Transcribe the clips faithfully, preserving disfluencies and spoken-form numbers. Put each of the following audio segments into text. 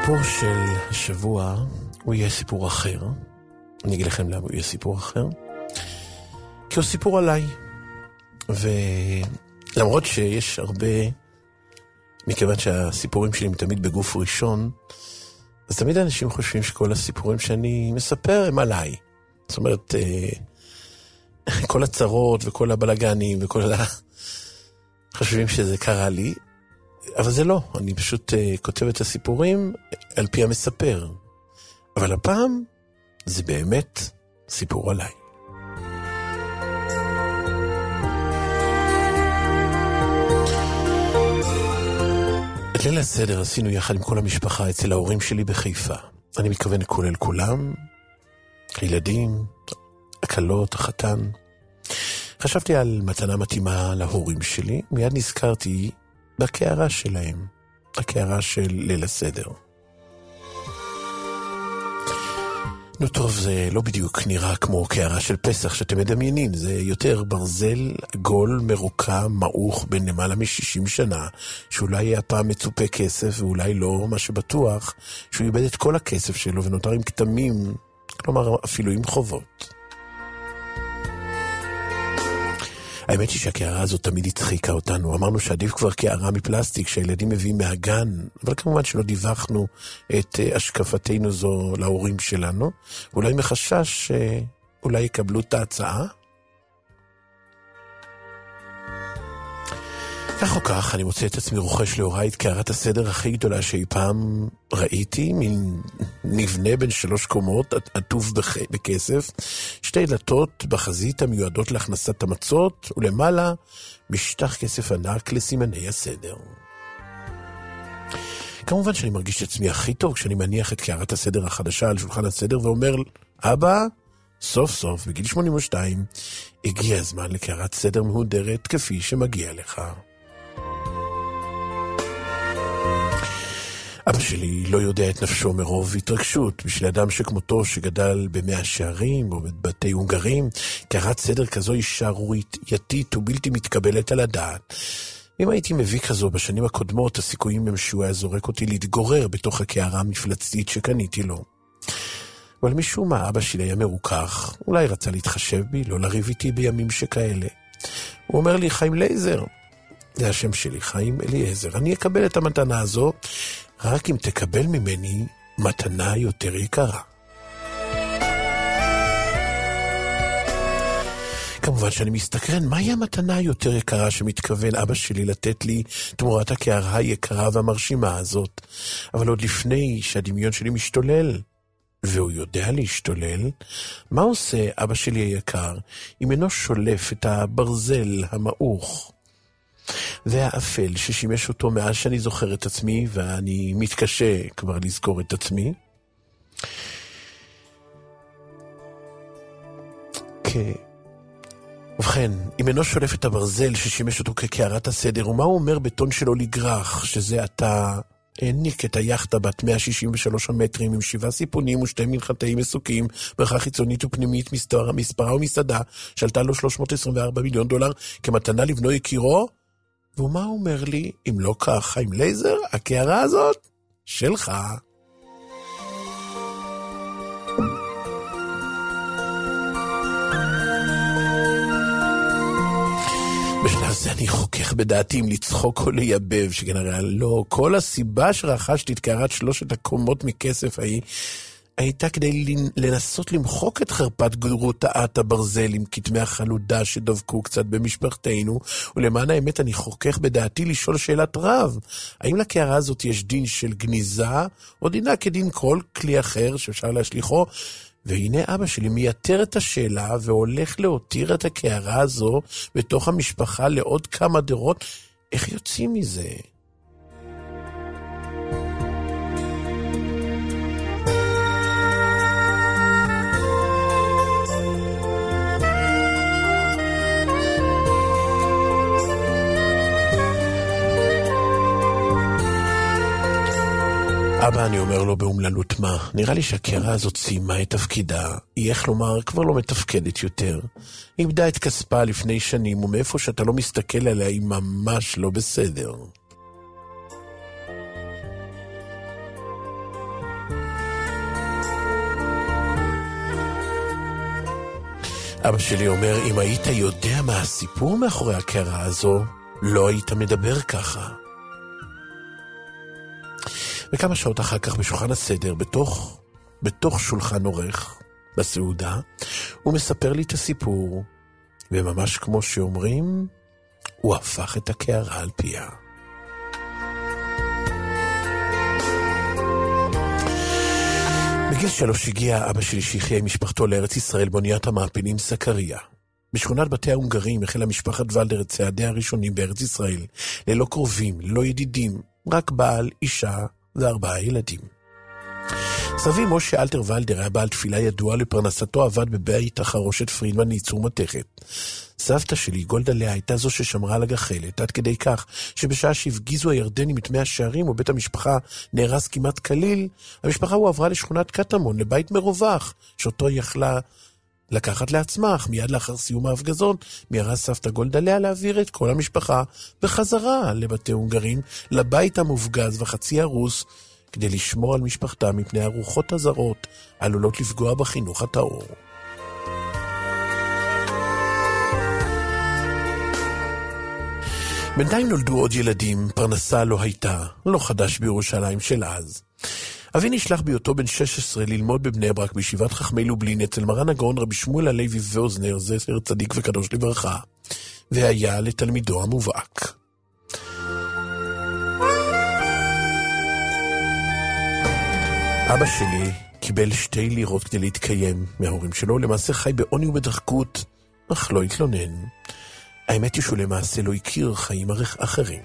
הסיפור של השבוע הוא יהיה סיפור אחר. אני אגיד לכם למה הוא יהיה סיפור אחר. כי הוא סיפור עליי. ולמרות שיש הרבה, מכיוון שהסיפורים שלי הם תמיד בגוף ראשון, אז תמיד אנשים חושבים שכל הסיפורים שאני מספר הם עליי. זאת אומרת, כל הצרות וכל הבלגנים וכל ה... חושבים שזה קרה לי, אבל זה לא. אני פשוט uh, כותב את הסיפורים על פי המספר. אבל הפעם זה באמת סיפור עליי. את ליל הסדר עשינו יחד עם כל המשפחה אצל ההורים שלי בחיפה. אני מתכוון כולל כולם, הילדים, הקלות, החתן. חשבתי על מתנה מתאימה להורים שלי, מיד נזכרתי בקערה שלהם, הקערה של ליל הסדר. נו טוב, זה לא בדיוק נראה כמו קערה של פסח שאתם מדמיינים, זה יותר ברזל עגול מרוקע מעוך בין למעלה מ-שישים שנה, שאולי יהיה הפעם מצופה כסף ואולי לא, מה שבטוח שהוא איבד את כל הכסף שלו ונותר עם כתמים, כלומר אפילו עם חובות. האמת היא שהקערה הזאת תמיד הצחיקה אותנו. אמרנו שעדיף כבר קערה מפלסטיק שהילדים מביאים מהגן, אבל כמובן שלא דיווחנו את השקפתנו זו להורים שלנו. אולי מחשש שאולי יקבלו את ההצעה. כך או כך, אני מוצא את עצמי רוכש להוריי את קערת הסדר הכי גדולה שאי פעם ראיתי, מין מבנה בין שלוש קומות, עטוף בכסף, שתי דלתות בחזית המיועדות להכנסת המצות, ולמעלה משטח כסף ענק לסימני הסדר. כמובן שאני מרגיש את עצמי הכי טוב כשאני מניח את קערת הסדר החדשה על שולחן הסדר ואומר, אבא, סוף סוף, בגיל שמונים ושתיים, הגיע הזמן לקערת סדר מהודרת כפי שמגיע לך. אבא שלי לא יודע את נפשו מרוב התרגשות, בשביל אדם שכמותו שגדל במאה שערים או בבתי הונגרים, קערת סדר כזו היא שערורייתית ובלתי מתקבלת על הדעת. אם הייתי מביא כזו בשנים הקודמות, הסיכויים הם שהוא היה זורק אותי להתגורר בתוך הקערה המפלצתית שקניתי לו. אבל משום מה אבא שלי היה מרוכך, אולי רצה להתחשב בי, לא לריב איתי בימים שכאלה. הוא אומר לי, חיים לייזר, זה השם שלי, חיים אליעזר, אני אקבל את המתנה הזו, רק אם תקבל ממני מתנה יותר יקרה. כמובן שאני מסתקרן, מהי המתנה יותר יקרה שמתכוון אבא שלי לתת לי תמורת הקערה היקרה והמרשימה הזאת? אבל עוד לפני שהדמיון שלי משתולל, והוא יודע להשתולל, מה עושה אבא שלי היקר אם אינו שולף את הברזל המעוך והאפל ששימש אותו מאז שאני זוכר את עצמי, ואני מתקשה כבר לזכור את עצמי? כ... ובכן, אם אינו שולף את הברזל ששימש אותו כקערת הסדר, ומה הוא אומר בטון שלו לגרח, שזה אתה העניק את היחדה בת מאה שישים ושלושה מטרים עם שבעה סיפונים ושתי מנחתי מסוקים, ברכה חיצונית ופנימית, מספרה, מספרה ומסעדה, שעלתה לו שלוש מאות עשרים וארבעה מיליון דולר כמתנה לבנו יקירו? ומה הוא אומר לי? אם לא כך, חיים לייזר, הקערה הזאת שלך. בשלב זה אני חוכך בדעתי אם לצחוק או לייבב, שכנראה לא. כל הסיבה שרכשתי את קערת שלושת הקומות מכסף ההיא, הייתה כדי לנסות למחוק את חרפת גרוטאת הברזל עם כתמי החלודה שדבקו קצת במשפחתנו, ולמען האמת אני חוכך בדעתי לשאול שאלת רב, האם לקערה הזאת יש דין של גניזה, או דינה כדין כל כלי אחר שאפשר להשליחו? והנה אבא שלי מייתר את השאלה והולך להותיר את הקערה הזו בתוך המשפחה לעוד כמה דורות. איך יוצאים מזה? אבא, אני אומר לו באומללות מה, נראה לי שהקערה הזאת סיימה את תפקידה, היא איך לומר כבר לא מתפקדת יותר. היא איבדה את כספה לפני שנים, ומאיפה שאתה לא מסתכל עליה היא ממש לא בסדר. אבא שלי אומר, אם היית יודע מה הסיפור מאחורי הקערה הזו, לא היית מדבר ככה. וכמה שעות אחר כך בשולחן הסדר, בתוך, בתוך שולחן עורך, בסעודה, הוא מספר לי את הסיפור, וממש כמו שאומרים, הוא הפך את הקערה על פיה. בגיל שלוש הגיע אבא שלי שיחיה עם משפחתו לארץ ישראל באוניית המעפילים סקריה. בשכונת בתי ההונגרים החלה משפחת ולדר את צעדיה הראשונים בארץ ישראל, ללא קרובים, ללא ידידים, רק בעל, אישה וארבעה ילדים. סבי משה אלתר ולדר היה בעל תפילה ידוע, לפרנסתו עבד בבית החרושת פרידמן לייצור מתכת. סבתא שלי, גולדה לאה, הייתה זו ששמרה על הגחלת, עד כדי כך שבשעה שהפגיזו הירדנים את מאה השערים ובית המשפחה נהרס כמעט כליל, המשפחה הועברה לשכונת קטמון, לבית מרווח, שאותו יכלה לקחת לעצמה, אך מיד לאחר סיום ההפגזות, מיהרה סבתא גולדה לאה להעביר את כל המשפחה בחזרה לבתי הונגרים, לבית המופגז וחצי הרוס, כדי לשמור על משפחתה מפני הרוחות הזרות עלולות לפגוע בחינוך הטהור. בינתיים נולדו עוד ילדים, פרנסה לא הייתה, לא חדש בירושלים של אז. אבי נשלח בהיותו בן שש עשרה ללמוד בבני ברק בישיבת חכמי לובלין אצל מרן הגאון רבי שמואל הלוי ואוזנר, זכר צדיק וקדוש לברכה, והיה לתלמידו המובהק. אבא שלי קיבל שתי לירות כדי להתקיים מההורים שלו, למעשה חי בעוני ובדחקות, אך לא התלונן. האמת היא שהוא למעשה לא הכיר חיים אחרים.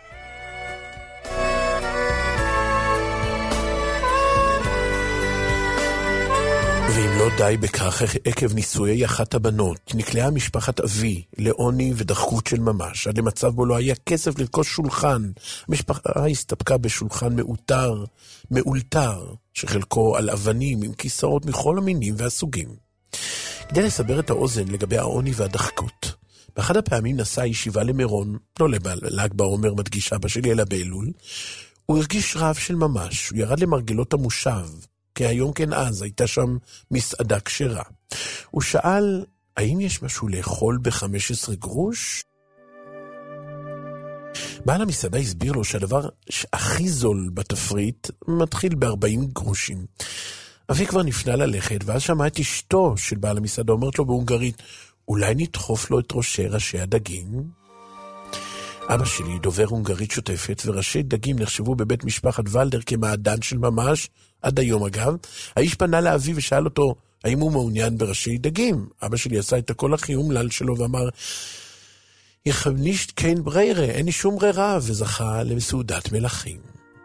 ואם לא די בכך, עקב נישואי אחת הבנות, נקלעה משפחת אבי לעוני ודחקות של ממש, עד למצב בו לא היה כסף לרכוש שולחן. המשפחה הסתפקה בשולחן מאותר, מאולתר, שחלקו על אבנים עם כיסאות מכל המינים והסוגים. כדי לסבר את האוזן לגבי העוני והדחקות, באחד הפעמים נסע ישיבה למירון, לא ל"ג בעומר מדגיש אבא שלי, אלא באלול, הוא הרגיש רעב של ממש, הוא ירד למרגלות המושב, כי היום כן אז הייתה שם מסעדה כשרה. הוא שאל, האם יש משהו לאכול ב-חמישה עשר גרוש? בעל המסעדה הסביר לו שהדבר הכי זול בתפריט מתחיל ב-ארבעים גרושים. אבי כבר נפנה ללכת, ואז שמע את אשתו של בעל המסעדה, אומרת לו בהונגרית, אולי נדחוף לו את ראשי ראשי הדגים? אבא שלי דובר הונגרית שוטפת, וראשי דגים נחשבו בבית משפחת ולדר כמעדן של ממש, עד היום אגב. האיש פנה לאבי ושאל אותו, האם הוא מעוניין בראשי דגים? אבא שלי עשה את הכל הכי אומלל שלו ואמר, איך נישט קיין בריירה, אין לי שום ברירה, וזכה למסעודת מלכים.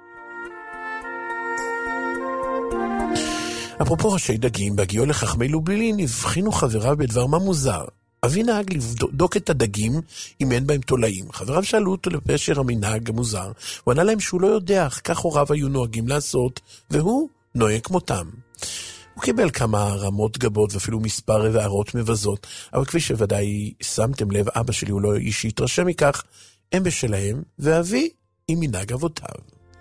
אפרופו ראשי דגים, בהגיעו לחכמי לובלין, הבחינו חבריו בדבר מה מוזר. אבי נהג לבדוק את הדגים אם אין בהם תולעים. חבריו שאלו אותו לפשר המנהג המוזר, הוא ענה להם שהוא לא יודע, כך הוריו היו נוהגים לעשות, והוא נוהג כמותם. הוא קיבל כמה רמות גבות ואפילו מספר והערות מבזות, אבל כפי שוודאי שמתם לב, אבא שלי הוא לא איש שהתרשם מכך, הם בשלהם, ואבי עם מנהג אבותיו.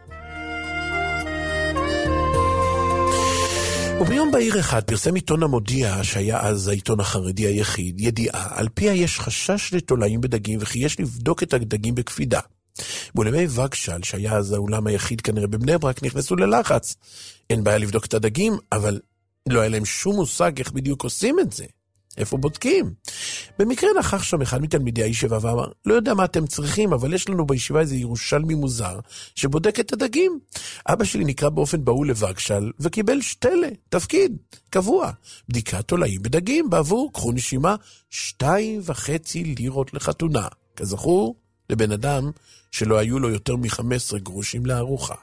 וביום בהיר אחד פרסם עיתון המודיע, שהיה אז העיתון החרדי היחיד, ידיעה, על פיה יש חשש לתולעים בדגים, וכי יש לבדוק את הדגים בקפידה. באולמי וגשל, שהיה אז האולם היחיד כנראה בבני ברק, נכנסו ללחץ. אין בעיה לבדוק את הדגים, אבל לא היה להם שום מושג איך בדיוק עושים את זה. איפה בודקים? במקרה נכח שם אחד מתלמידי הישיבה ואמר, לא יודע מה אתם צריכים, אבל יש לנו בישיבה איזה ירושלמי מוזר שבודק את הדגים. אבא שלי נקרא באופן בהול לווגשל וקיבל שתלה, תפקיד, קבוע. בדיקת תולעים בדגים בעבור, קחו נשימה, שתיים וחצי לירות לחתונה. כזכור, לבן אדם שלא היו לו יותר מ-חמישה עשר גרושים לארוחה.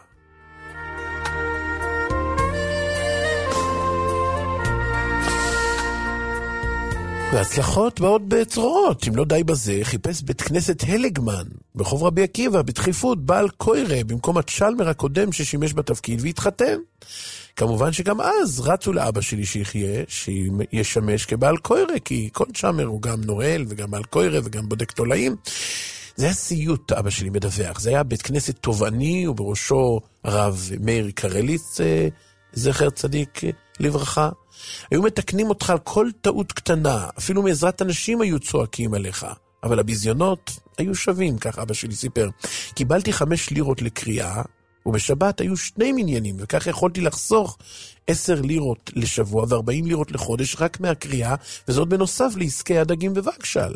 והצלחות באות בצרורות. אם לא די בזה, חיפש בית כנסת הלגמן ברחוב רבי עקיבא בדחיפות בעל קוירה במקום הצ'למר הקודם ששימש בתפקיד והתחתן. כמובן שגם אז רצו לאבא שלי שיחיה, שישמש כבעל קוירה, כי כל צ'למר הוא גם נועל וגם בעל קוירה וגם בודק תולעים. זה היה סיוט, אבא שלי מדווח. זה היה בית כנסת תובעני ובראשו הרב מאיר קרליץ, זכר צדיק לברכה. היו מתקנים אותך על כל טעות קטנה, אפילו מעזרת אנשים היו צועקים עליך. אבל הביזיונות היו שווים, כך אבא שלי סיפר. קיבלתי חמש לירות לקריאה, ובשבת היו שני מניינים, וכך יכולתי לחסוך עשר לירות לשבוע וארבעים לירות לחודש רק מהקריאה, וזאת בנוסף לעסקי הדגים ובקשל.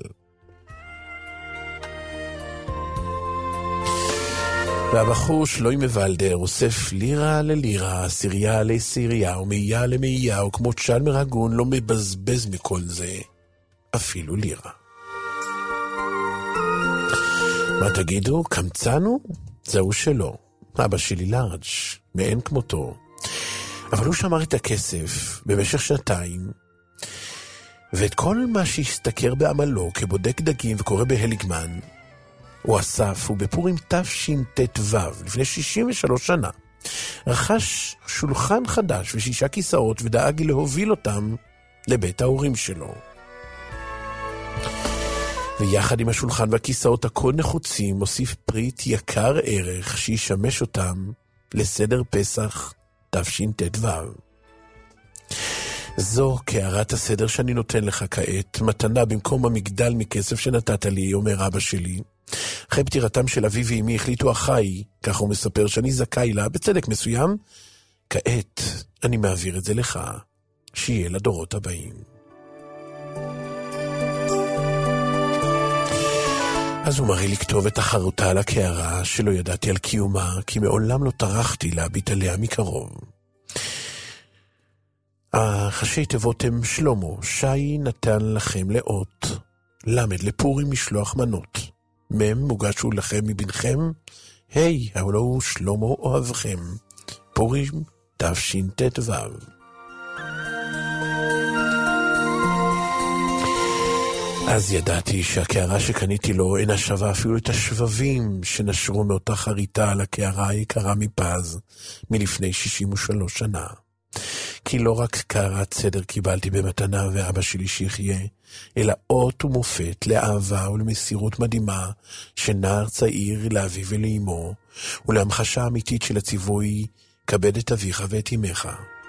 והבחור שלוי מבלדר אוסף לירה ללירה, סירייה לסירייה, ומאייה למאייה, וכמו צ'למר הגון לא מבזבז מכל זה, אפילו לירה. מה תגידו? קמצנו? זהו שלא. אבא שלי לארג', מאין כמותו. אבל הוא שמר את הכסף במשך שנתיים, ואת כל מה שהסתכר בעמלו כבודק דגים וקורא בהליגמן, הוא אסף, ובפורים תשט"ו, לפני שישים ושלוש שנה, רכש שולחן חדש ושישה כיסאות ודאג להוביל אותם לבית ההורים שלו. ויחד עם השולחן והכיסאות הכל נחוצים, מוסיף פריט יקר ערך שישמש אותם לסדר פסח תשט"ו. זו קערת הסדר שאני נותן לך כעת, מתנה במקום המגדל מכסף שנתת לי, אומר אבא שלי. אחרי פטירתם של אבי ואמי החליטו אחי, כך הוא מספר, שאני זכאי לה בצדק מסוים. כעת אני מעביר את זה לך, שיהיה לדורות הבאים. אז הוא מראה לכתוב את החרותה על הקערה שלא ידעתי על קיומה, כי מעולם לא טרחתי להביט עליה מקרוב. החשי תיבות הם שלמה, שי נתן לכם לאות, למד לפורים משלוח מנות, מם מוגשו לכם מבנכם, היי, הלא הוא שלמה אוהבכם, פורים תשט"ו. אז ידעתי שהקערה שקניתי לו אינה שווה אפילו את השבבים שנשרו מאותה חריטה על הקערה היקרה מפז מלפני שישים ושלוש שנה. כי לא רק קערת סדר קיבלתי במתנה ואבא שלי שיחיה, אלא אות ומופת לאהבה ולמסירות מדהימה שנער צעיר לאביו ולאמו, ולהמחשה אמיתית של הציווי, כבד את אביך ואת אמך.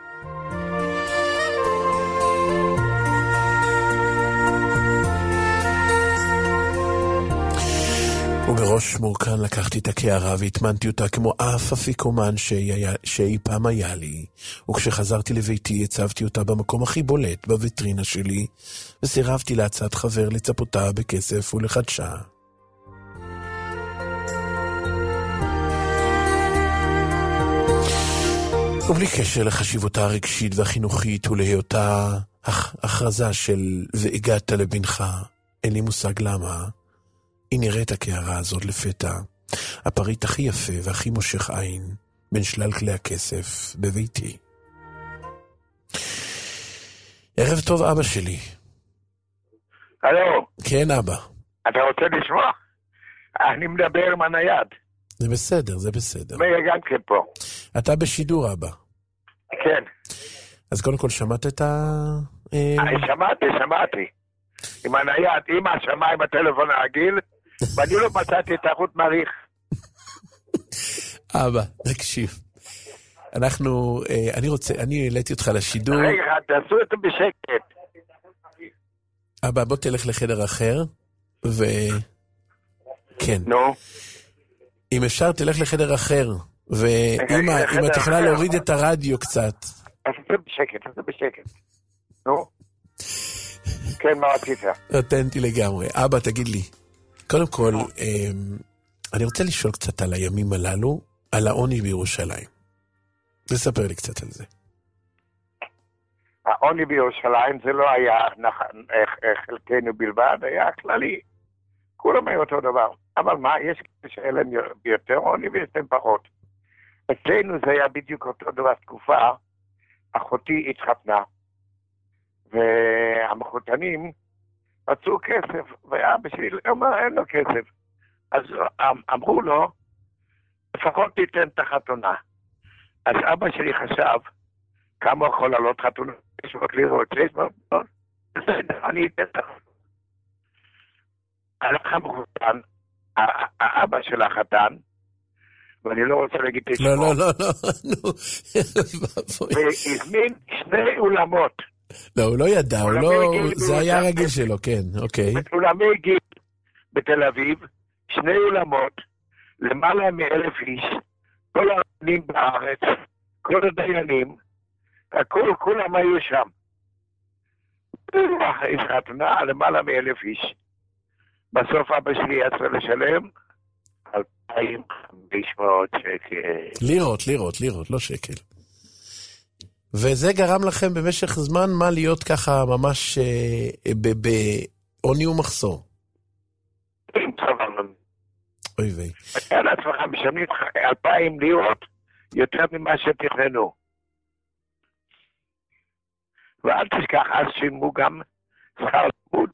ובראש מורכן לקחתי את הקערה והתמנתי אותה כמו אף אפיקומן שאי פעם היה לי, וכשחזרתי לביתי הצבתי אותה במקום הכי בולט בוויטרינה שלי, וסירבתי להצעת חבר לצפותה בכסף ולחדשה. ובלי קשר לחשיבותה הרגשית והחינוכית ולהיותה הכרזה של והגעת לבנך, אין לי מושג למה, היא נראית הקערה הזאת לפתע, הפריט הכי יפה והכי מושך עין, בין שלל כלי הכסף בביתי. ערב טוב אבא שלי. הלו. כן אבא. אתה רוצה לשמוע? אני מדבר עם הנייד. זה בסדר, זה בסדר. מאיר גם כן פה. אתה בשידור אבא. כן. אז קודם כל שמעת את ה... שמעתי, שמעתי. עם הנייד, אמא שמעה עם הטלפון הרגיל, ואני לא מצאתי את החוט מעריך. אבא, תקשיב. אנחנו, אני רוצה, אני העליתי אותך לשידור. רגע, תעשו את זה בשקט. אבא, בוא תלך לחדר אחר, ו... כן. נו. אם אפשר, תלך לחדר אחר, ואמא, אם את יכולה להוריד את הרדיו קצת. תעשו את זה בשקט, תעשו את זה בשקט. נו. כן, מה רצית? אותנטי לגמרי. אבא, תגיד לי, קודם כל, אני רוצה לשאול קצת על הימים הללו, על העוני בירושלים. תספר לי קצת על זה. העוני בירושלים זה לא היה חלקנו בלבד, היה כללי. כולם היו אותו דבר. אבל מה, יש שאלה להם יותר עוני ויש להם פחות. אצלנו זה היה בדיוק אותו דבר תקופה, אחותי התחתנה. והמחותנים רצו כסף, ואבא שלי אמר, אין לו כסף. אז אמרו לו, לפחות תיתן את החתונה. אז אבא שלי חשב, כמה יכול לעלות חתונה? יש לו לראות, יש לו, בסדר, אני אתן את החתונה. הלך המחותן, האבא של החתן, ואני לא רוצה להגיד את שמו. לא, לא, לא, לא, נו. והזמין שני אולמות. לא, הוא לא ידע, הוא לא... זה היה הרגיל שלו, כן, אוקיי. אולמי גיל בתל אביב, שני אולמות, למעלה מאלף איש, כל הרבנים בארץ, כל הדיינים, הכל, כולם היו שם. התחתנה למעלה מאלף איש. בסוף אבא שלי יצא לשלם אלפיים וחמש מאות שקל. לירות, לירות, לירות, לא שקל. וזה גרם לכם במשך זמן מה להיות ככה ממש בעוני ומחסור. אוי ויי. אתה לעצמך משלמים אלפיים לירות יותר ממה שתכננו. ואל תשכח, אז שילמו גם שכר לימוד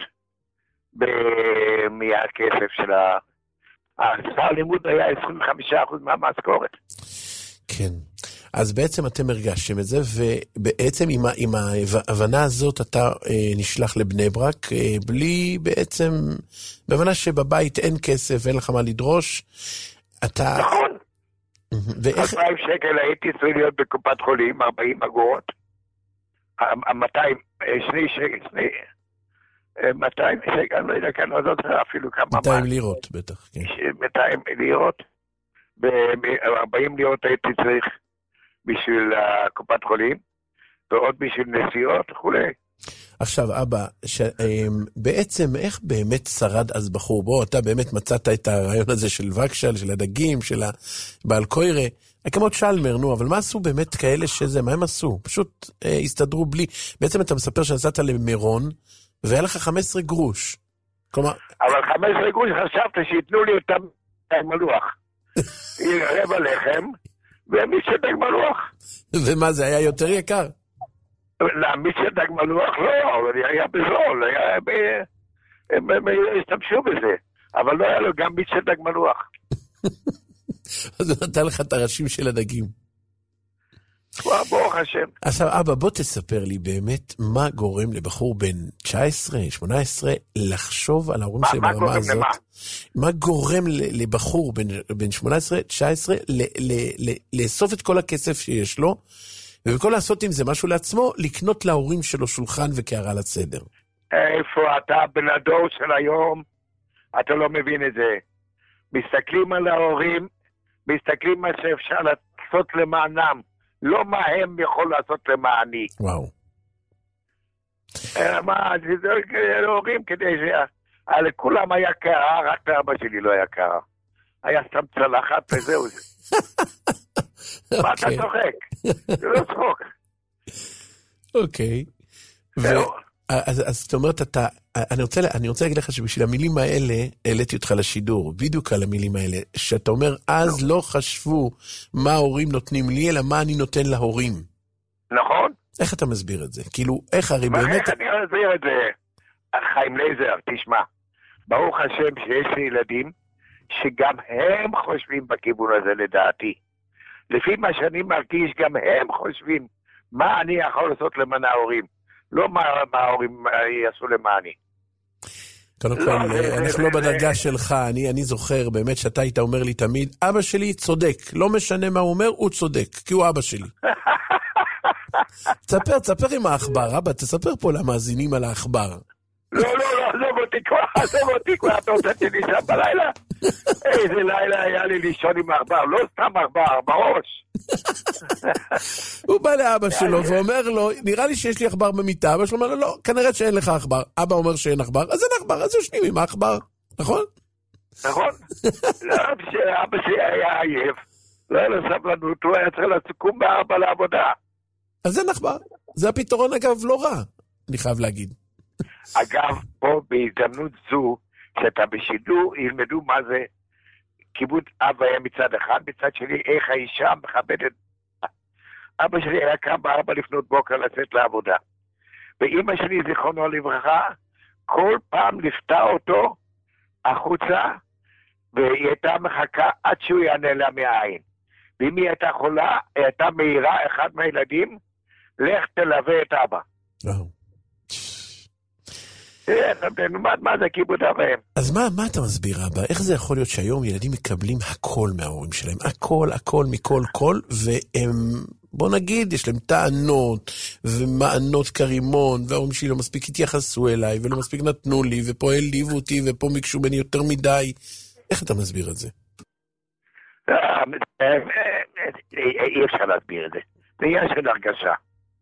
מהכסף של ה... השכר לימוד היה עשרים וחמישה אחוז מהמשכורת. כן. אז בעצם אתם הרגשתם את זה, ובעצם עם, עם ההבנה הזאת אתה אה, נשלח לבני ברק, אה, בלי בעצם, בהבנה שבבית אין כסף, אין לך מה לדרוש, אתה... נכון. ואיך... אלפיים שקל הייתי צריך להיות בקופת חולים, ארבעים אגורות, מאתיים, שני שקל, שני... מאתיים שקל, אני לא יודע כאן, לא זוכר אפילו כמה... מאתיים לירות בטח, כן. מאתיים לירות, ב-ארבעים לירות הייתי צריך בשביל קופת חולים, ועוד בשביל נסיעות וכולי. עכשיו, אבא, ש... בעצם איך באמת שרד אז בחור? בוא, אתה באמת מצאת את הרעיון הזה של וקשל, של הדגים, של הבעל קוירה, כמות שלמר, נו, אבל מה עשו באמת כאלה שזה? מה הם עשו? פשוט אה, הסתדרו בלי... בעצם אתה מספר שנסעת למירון, והיה לך חמש עשרה גרוש. כלומר... אבל חמש עשרה גרוש חשבת שיתנו לי אותם דג מלוח. רבע לחם, ומיץ של דג מלוח. ומה, זה היה יותר יקר? מיץ של דג מלוח לא, אבל היה בזול, היה... הם השתמשו בזה, אבל לא היה לו גם מיץ של דג מלוח. אז הוא נתן לך את הראשים של הדגים. ברוך השם. עכשיו, אבא, בוא תספר לי באמת מה גורם לבחור בן תשע עשרה, שמונה עשרה, לחשוב על ההורים שלי ברמה הזאת. מה? מה גורם לבחור בן שמונה עשרה, תשע עשרה, לאסוף את כל הכסף שיש לו, ובכל לעשות עם זה משהו לעצמו, לקנות להורים שלו שולחן וקערה לסדר. איפה אתה בן הדור של היום? אתה לא מבין את זה. מסתכלים על ההורים, מסתכלים מה שאפשר לעשות למענם. לא מה הם יכול לעשות למעני. וואו. מה, זה הורים כדי ש... לכולם היה קרה, רק לאבא שלי לא היה קרה. היה סתם צלחת וזהו זה. מה אתה צוחק? זה לא צחוק. אוקיי. אז זאת אומרת, אתה... אני רוצה, אני רוצה להגיד לך שבשביל המילים האלה, העליתי אותך לשידור, בדיוק על המילים האלה, שאתה אומר, אז לא חשבו מה ההורים נותנים לי, אלא מה אני נותן להורים. נכון. איך אתה מסביר את זה? כאילו, איך הרי באמת... איך אני מסביר את זה? חיים לייזר, תשמע, ברוך השם שיש לי ילדים, שגם הם חושבים בכיוון הזה לדעתי. לפי מה שאני מרגיש, גם הם חושבים מה אני יכול לעשות למען ההורים. לא מה ההורים יעשו למעני. קודם כל, אנחנו לא בדרגה שלך, אני זוכר באמת שאתה היית אומר לי תמיד, אבא שלי צודק, לא משנה מה הוא אומר, הוא צודק, כי הוא אבא שלי. תספר, תספר עם האחבר, אבא, תספר פה למאזינים על האחבר. לא, לא, לא, עזוב אותי כבר, עזוב אותי כבר, אתה רוצה לישון בלילה? איזה לילה היה לי לישון עם האחבר, לא סתם האחבר, בראש. הוא בא לאבא שלו ואומר לו, נראה לי שיש לי אחבר במיטה, אבא שלו אומר לו, לא, כנראה שאין לך אחבר. אבא אומר שאין אחבר, אז אין אחבר, אז יושנים עם האחבר, נכון? נכון. אבא שלי היה עייף, לא היה לו סבלנות, הוא היה צריך לסיכום בארבע לעבודה. אז אין אחבר. זה הפתרון, אגב, לא רע, אני חייב להגיד. אגב, פה בהזדמנות זו, שאתה בשידור, ילמדו מה זה כיבוד אבא היה מצד אחד, מצד שני איך האישה מכבדת. אבא שלי היה קם בארבע לפנות בוקר לצאת לעבודה. ואמא שלי, זיכרונו לברכה, כל פעם לפתה אותו החוצה, והיא הייתה מחכה עד שהוא יענה לה מהעין. ואם היא הייתה חולה, היא הייתה מהירה, אחד מהילדים, לך תלווה את אבא. וואו. מה זה כיבוד אב ואם? אז מה, מה אתה מסביר, אבא? איך זה יכול להיות שהיום ילדים מקבלים הכל מההורים שלהם? הכל, הכל, מכל, כל, והם, בוא נגיד, יש להם טענות, ומענות קרימון, וההורים שלי לא מספיק התייחסו אליי, ולא מספיק נתנו לי, ופה העליבו אותי, ופה מקשו בני יותר מדי. איך אתה מסביר את זה? אי אפשר להסביר את זה. זה עניין של הרגשה.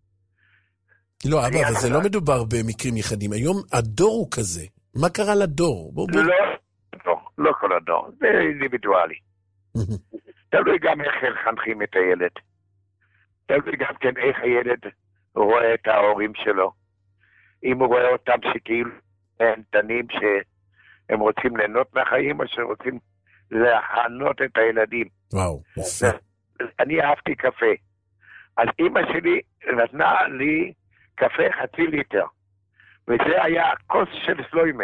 לא, אבא, אבל זה לא מדובר במקרים יחדים. היום הדור הוא כזה. מה קרה לדור? לא, לא כל הדור. זה אינדיבידואלי. תלוי גם איך חנכים את הילד. תלוי גם כן איך הילד רואה את ההורים שלו. אם הוא רואה אותם שכאילו נתנים שהם רוצים ליהנות מהחיים, או שרוצים להענות את הילדים. וואו, יפה. אני אהבתי קפה. אז אמא שלי נתנה לי קפה חצי ליטר. וזה היה כוס של סלוימה.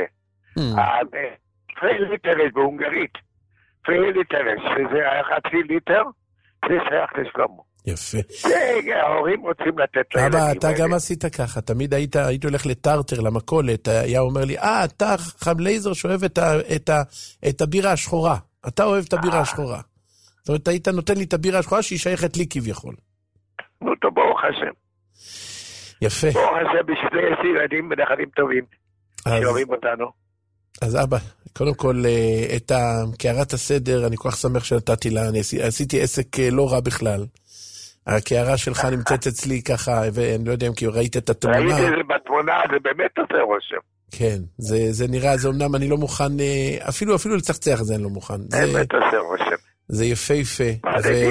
פרי ליטרס בהונגרית. פרי ליטרס, שזה היה חצי ליטר, זה שייך לשלמה. יפה. זה, ההורים רוצים לתת לילדים. אבא, אתה גם עשית ככה. תמיד היית, היית הולך לטרטר, למכולת. היה אומר לי, אה, אתה חם לייזר שאוהב את, ה, את, ה, את הבירה השחורה. אתה אוהב את הבירה השחורה. זאת אומרת, היית נותן לי את הבירה השחורה שהיא שייכת לי כביכול. נו, טוב, ברוך השם. יפה. ברוך השם, בשביל יש ילדים ונכדים טובים, שאוהבים אותנו. אז אבא, קודם כל, את קערת הסדר, אני כל כך שמח שנתתי לה, אני עשיתי עסק לא רע בכלל. הקערה שלך נמצאת אצלי ככה, ואני לא יודע אם כי ראית את התמונה. ראיתי את זה בתמונה, זה באמת עושה רושם. כן, זה, זה נראה, זה אמנם אני לא מוכן, אפילו, אפילו לצחצח זה אני לא מוכן. באמת עושה רושם. זה יפה יפה.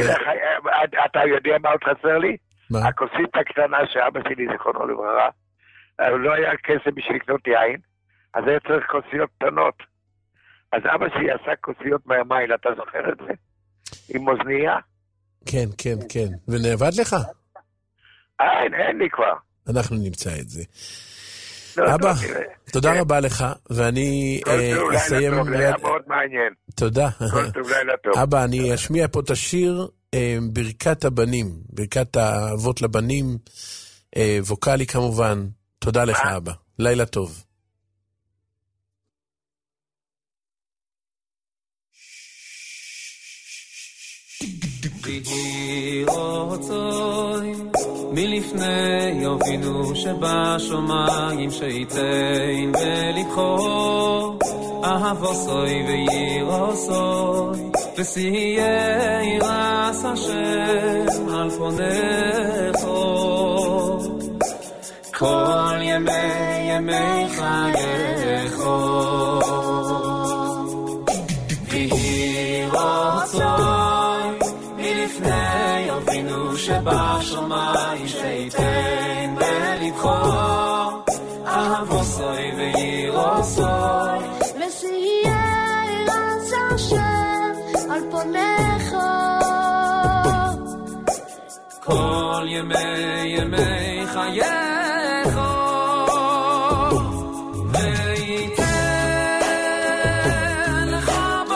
אתה יודע מה עוד חסר לי? מה? הכוסית הקטנה שאבא שלי זיכרונו לברכה, לא היה כסף בשביל לקנות יין, אז היה צריך כוסיות קטנות. אז אבא שלי עשה כוסיות מהמים, אתה זוכר את זה? עם אוזנייה? כן, כן, כן. ונעבד לך? אין, אין לי כבר. אנחנו נמצא את זה. אבא, תודה רבה לך, ואני אסיים... כל טוב, לילה טוב, היה מאוד מעניין. תודה. כל טוב, לילה טוב. אבא, אני אשמיע פה את השיר ברכת הבנים, ברכת האבות לבנים, ווקלי כמובן. תודה לך, אבא. לילה טוב. ויהי רצוי מלפני אבינו שבשמיים שייתן ולקחו אהבוסוי וירוסוי ושיהיה רס השם על פונךו כל ימי ימי חייךו ויהי רצוי לפני אבינו שבשמיים שייתן ולבחור אהבוסוי וירוסוי ושיהיה רס השם על פונךו כל ימי ימי חייך וייתן לך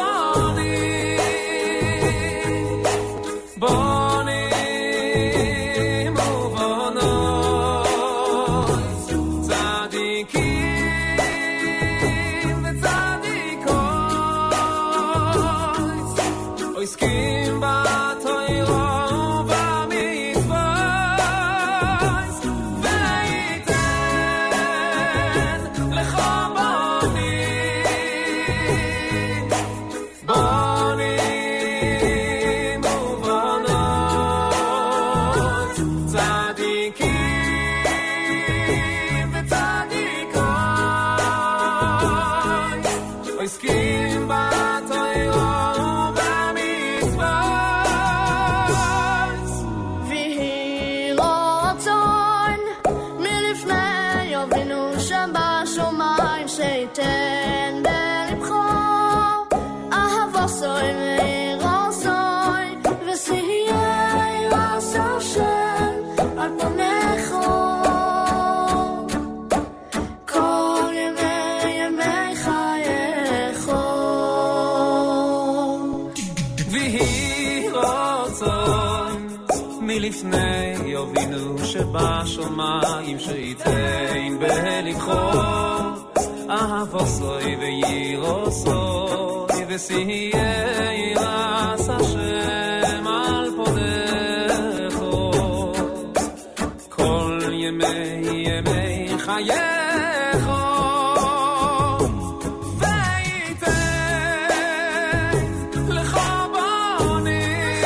בונים בונים ובונות צדיקים וצדיקות עוסקים בתורה ובמצוות וייתן לך בונים בונים ובונות צדיקים וצדיקות עוסקים בתורה ובמצוות ויהי רצון מלפני אבינו שבשמיים שייתן בלבחו אהבוסוי וירוסוי ושיהיה רס השם על פונךו כל ימי ימי חייךו ויהי רצון מלפני אבינו שבשמיים שייתן בלבחו אהבוסוי ויירוסוי וסיהי רס השם על פודךו כל ימי ימי חייךו וייתן לך בונים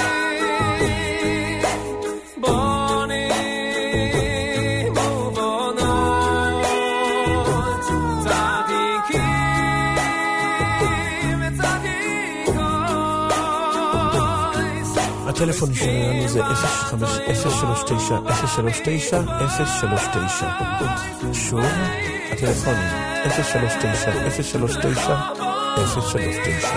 בונים ובונות צדיקים וצדיקות. הטלפון שלנו זה אפס חמש אפס שלוש תשע אפס שלוש תשע אפס שלוש תשע. שוב, הטלפונים אפס שלוש תשע אפס שלוש תשע אפס שלוש תשע.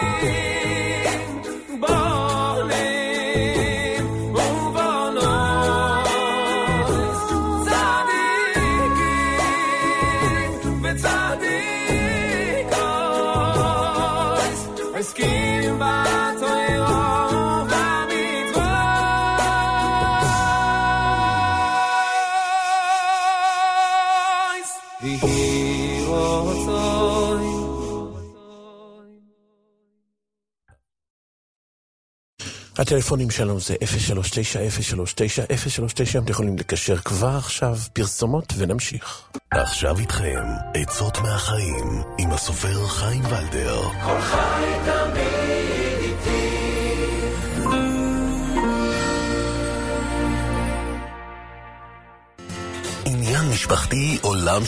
הטלפונים שלנו זה אפס שלוש תשע אפס שלוש תשע אפס שלוש תשע. אתם יכולים לקשר כבר עכשיו, פרסומות ונמשיך. עכשיו איתכם עצות מהחיים עם הסופר חיים ולדר. כל חי תמיד איתי. עניין משפחתי, עולם